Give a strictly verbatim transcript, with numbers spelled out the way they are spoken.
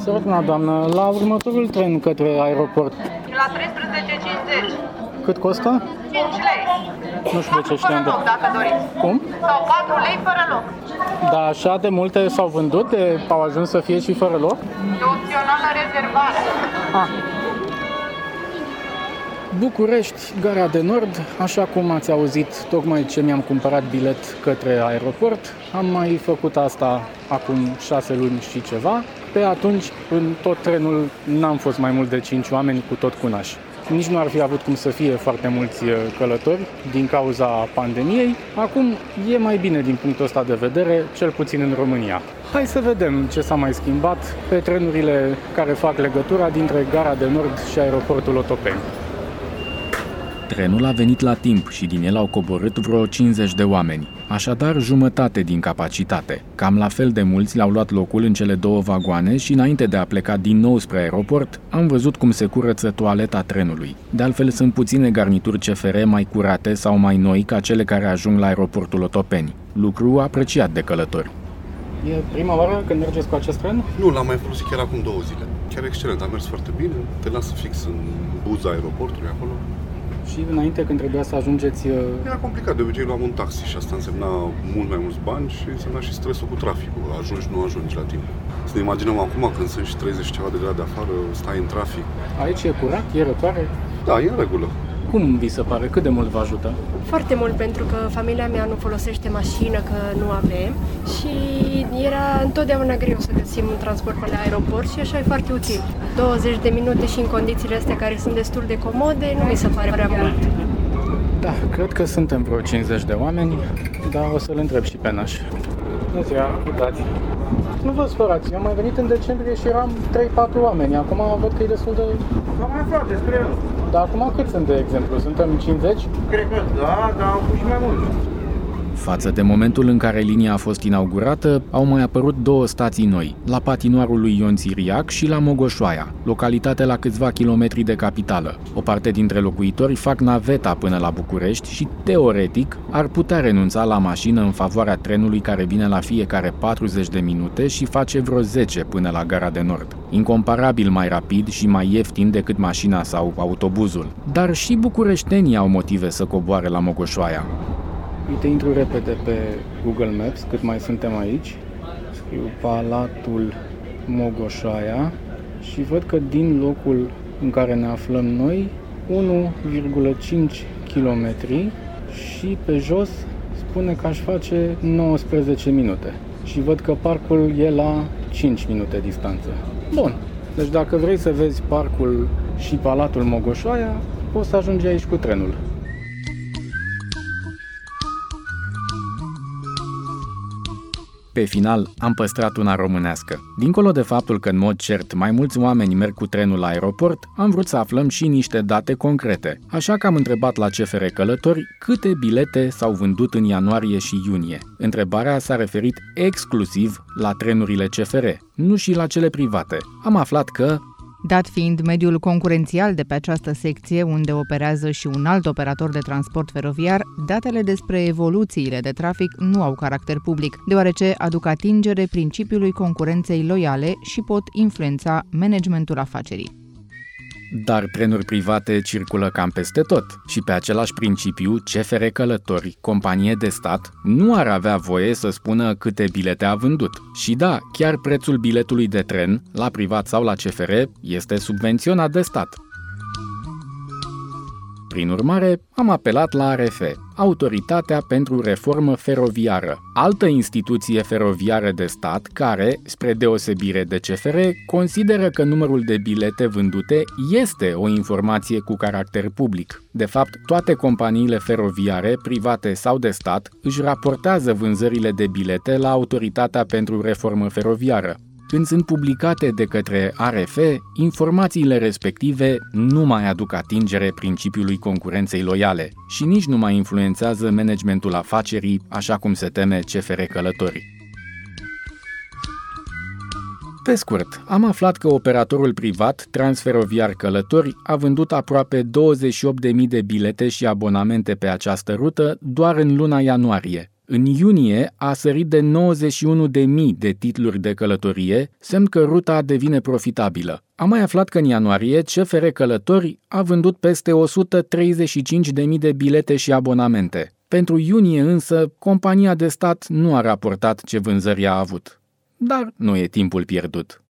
Să răspundă, doamnă, la următorul tren către aeroport. La treisprezece cincizeci. Cât costă? cinci lei. Nu știu de ce știam de... Loc, dacă doriți. Cum? Sau patru lei fără loc. Dar așa de multe s-au vândut, de... au ajuns să fie și fără loc? E opțională rezervare. Ah. București, Gara de Nord, așa cum ați auzit, tocmai ce mi-am cumpărat bilet către aeroport, am mai făcut asta acum șase luni și ceva. Pe atunci, în tot trenul, n-am fost mai mult de cinci oameni cu tot cunași. Nici nu ar fi avut cum să fie foarte mulți călători din cauza pandemiei. Acum e mai bine din punctul ăsta de vedere, cel puțin în România. Hai să vedem ce s-a mai schimbat pe trenurile care fac legătura dintre Gara de Nord și aeroportul Otopeni. Trenul a venit la timp și din el au coborât vreo cincizeci de oameni, așadar jumătate din capacitate. Cam la fel de mulți le-au luat locul în cele două vagoane și înainte de a pleca din nou spre aeroport, am văzut cum se curăță toaleta trenului. De altfel sunt puține garnituri C F R mai curate sau mai noi ca cele care ajung la aeroportul Otopeni, lucru apreciat de călători. E prima oară când mergeți cu acest tren? Nu, l-am mai folosit chiar acum două zile. Chiar excelent, a mers foarte bine, te lasă fix în buza aeroportului acolo. Și înainte, când trebuia să ajungeți... Era complicat, de obicei luam un taxi și asta însemna mult mai mulți bani și însemna și stresul cu traficul. Ajungi, nu ajungi la timp. Să ne imaginăm acum când sunt și treizeci ceva de grade afară, stai în trafic. Aici e curat? E răcoare? Da, e în regulă. Cum vi se pare? Cât de mult vă ajută? Foarte mult, pentru că familia mea nu folosește mașină, că nu avem și era întotdeauna greu să găsim un transport pe la aeroport și așa e foarte util. douăzeci de minute și în condițiile astea care sunt destul de comode, nu mi se pare prea mult. Da, cred că suntem vreo cincizeci de oameni, dar o să-l întreb și pe naș. Bună ziua, uitați. Nu vă spărați, eu am mai venit în decembrie și eram trei patru oameni, acum văd că e destul de... Am mai aflat despre el. Dar acum cât sunt, de exemplu? Suntem cincizeci? Cred că da, dar au fost și mai mulți. Față de momentul în care linia a fost inaugurată, au mai apărut două stații noi, la patinoarul lui Ion Țiriac și la Mogoșoaia, localitate la câțiva kilometri de capitală. O parte dintre locuitori fac naveta până la București și, teoretic, ar putea renunța la mașină în favoarea trenului care vine la fiecare patruzeci de minute și face vreo zece până la Gara de Nord. Incomparabil mai rapid și mai ieftin decât mașina sau autobuzul. Dar și bucureștenii au motive să coboare la Mogoșoaia. Uite, intru repede pe Google Maps, cât mai suntem aici. Scriu Palatul Mogoșoaia și văd că din locul în care ne aflăm noi, unu virgulă cinci kilometri și pe jos spune că aș face nouăsprezece minute. Și văd că parcul e la cinci minute distanță. Bun, deci dacă vrei să vezi parcul și Palatul Mogoșoaia, poți să ajungi aici cu trenul. Pe final, am păstrat una românească. Dincolo de faptul că, în mod cert, mai mulți oameni merg cu trenul la aeroport, am vrut să aflăm și niște date concrete. Așa că am întrebat la C F R Călători câte bilete s-au vândut în ianuarie și iunie. Întrebarea s-a referit exclusiv la trenurile C F R, nu și la cele private. Am aflat că... Dat fiind mediul concurențial de pe această secție, unde operează și un alt operator de transport feroviar, datele despre evoluțiile de trafic nu au caracter public, deoarece aduc atingere principiului concurenței loiale și pot influența managementul afacerii. Dar trenuri private circulă cam peste tot și pe același principiu C F R Călători, companie de stat, nu ar avea voie să spună câte bilete a vândut. Și da, chiar prețul biletului de tren, la privat sau la C F R, este subvenționat de stat. Prin urmare, am apelat la A R F, Autoritatea pentru Reformă Feroviară, altă instituție feroviară de stat care, spre deosebire de C F R, consideră că numărul de bilete vândute este o informație cu caracter public. De fapt, toate companiile feroviare, private sau de stat, își raportează vânzările de bilete la Autoritatea pentru Reformă Feroviară. Când sunt publicate de către A R F, informațiile respective nu mai aduc atingere principiului concurenței loiale și nici nu mai influențează managementul afacerii, așa cum se teme C F R Călători. Pe scurt, am aflat că operatorul privat, Transferoviar Călători, a vândut aproape douăzeci și opt de mii de bilete și abonamente pe această rută doar în luna ianuarie. În iunie a sărit de nouăzeci și unu de mii de titluri de călătorie, semn că ruta devine profitabilă. Am mai aflat că în ianuarie C F R Călători a vândut peste o sută treizeci și cinci de mii de bilete și abonamente. Pentru iunie însă, compania de stat nu a raportat ce vânzări a avut. Dar nu e timpul pierdut.